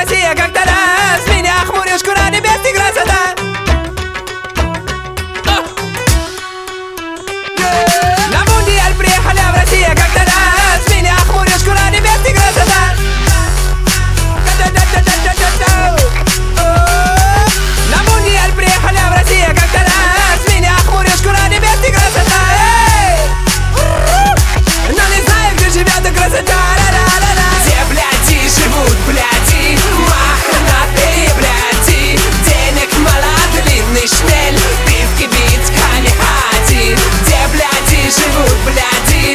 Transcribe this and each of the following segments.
Россия как-то раз меня хмуришь, кура небес и красота. На мундиаль приехали в Россию как-то раз меня хмуришь, кура небес и красота. На мундиаль приехали в Россию как-то раз меня хмуришь, кура небес и красота. Но не знаю, где живет и красота. Где, бляди, живут, бляди, мохнатые, бляди. Денег мало, длинный шмель, ты в кибитка не ходи. Где, бляди, живут, бляди,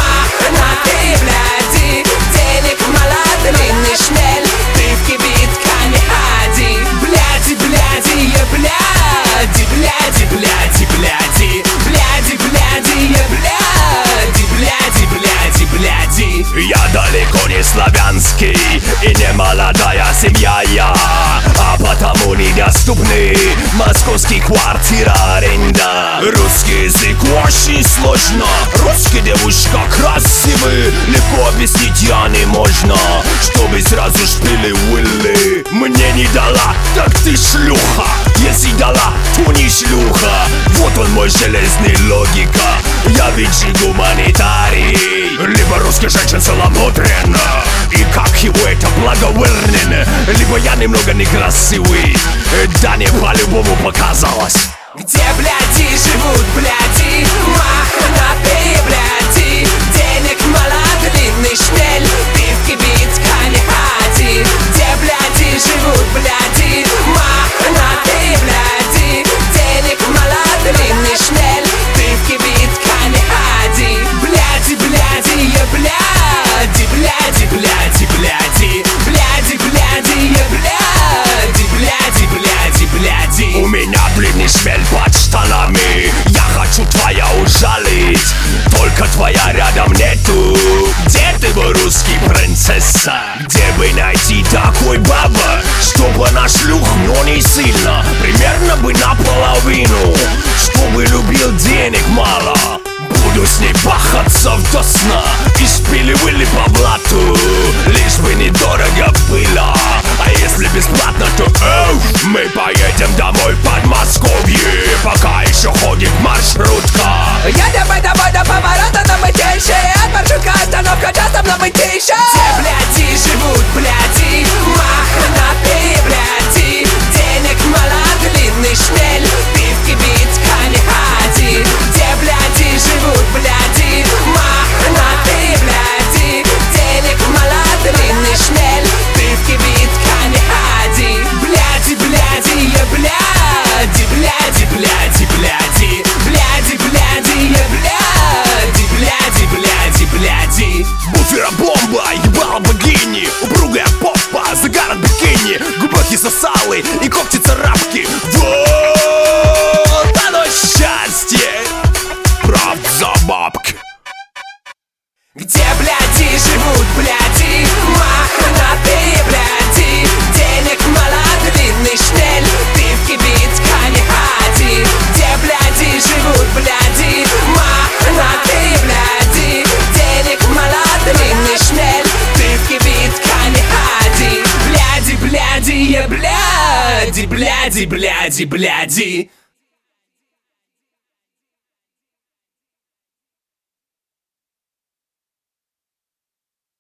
мохнатые, бляди. Денег мало, длинный шмель, ты в кибитка не ходи. Бляди, бляди, я бляди, бляди, бляди, бляди. Бляди, бляди, я бляди, бляди, бляди, бляди. Я далеко не славянский и не молодая семья я, а потому недоступны московский квартира аренда. Русский язык очень сложно, русская девушка красивый, легко объяснить я не можно, чтобы сразу шпили Уилли. Мне не дала, так ты шлюха, если дала, то не шлюха. Вот он мой железный логика, я ведь же гуманитарий. Либо русская женщина целомудренна, и как его это благовернен, либо я немного некрасивый, да не по-любому показалось. Где, бляди, живут, бляди, мохнатые, бляди. Денег мало, длинный шмель, ты в кибитка не ходи. Где, бляди, живут, бляди, мохнатые, бляди. Денег мало, длинный шмель, ты в кибитка не ходи. Бляди, бляди, я бляди, бляди, бляди, бляди. Бляди, бляди, я бляди, бляди, бляди, бляди. У меня длинный шмель под штанами, я хочу твоя ужалить, только твоя рядом нету. Где ты бы, русский принцесса? Где бы найти такой баба, чтобы на шлюх, но не сильно, примерно бы наполовину, чтобы любил денег мало. Буду с ней бахаться до сна и шпили-вили по блату, лишь бы недорого было. А если бесплатно, то мы поедем домой в Подмосковье, пока еще ходит маршрутка. Едем мы домой до поворота на Мытейшей, от маршрутка остановка часом на Мытейшей. Где, бляди, живут, бляди, мохнатые, бляди. Денег мало, длинный шмель, ты в кибитка не ходи. Где, бляди, живут, бляди, мохнатые, бляди. Денег мало, длинный шмель, ты в кибитка не ходи. Бляди, бляди, я бляди, бляди, бляди, бляди. Бляди, бляди, я бляди, бляди, бляди, бляди. Буфера-бомба, ебала богини, упругая попа, загар от бикини, глубокие сосалы и когти царапки. Вот оно счастье, правда за бабки. Где, бляди, живут, бляди, мохнатые, бляди. Денег мало, длинный шмель, ты в кибитка не ходи. Где, бляди, живут, бляди, мохнатые, бляди. Денег мало, длинный шмель, ты в кибитка не ходи. Бляди, бляди, я бляди, бляди, бляди, бляди.